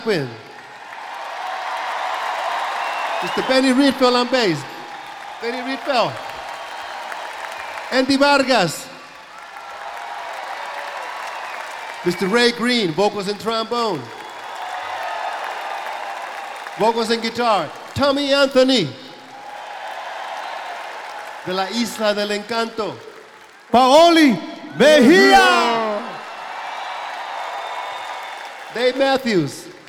Mr. Benny Rietveld on bass. Benny Rietveld. Andy Vargas. Mr. Ray Green, vocals and trombone. Vocals and guitar. Tommy Anthony. De la Isla del Encanto. Paoli Mejia. Dave Matthews.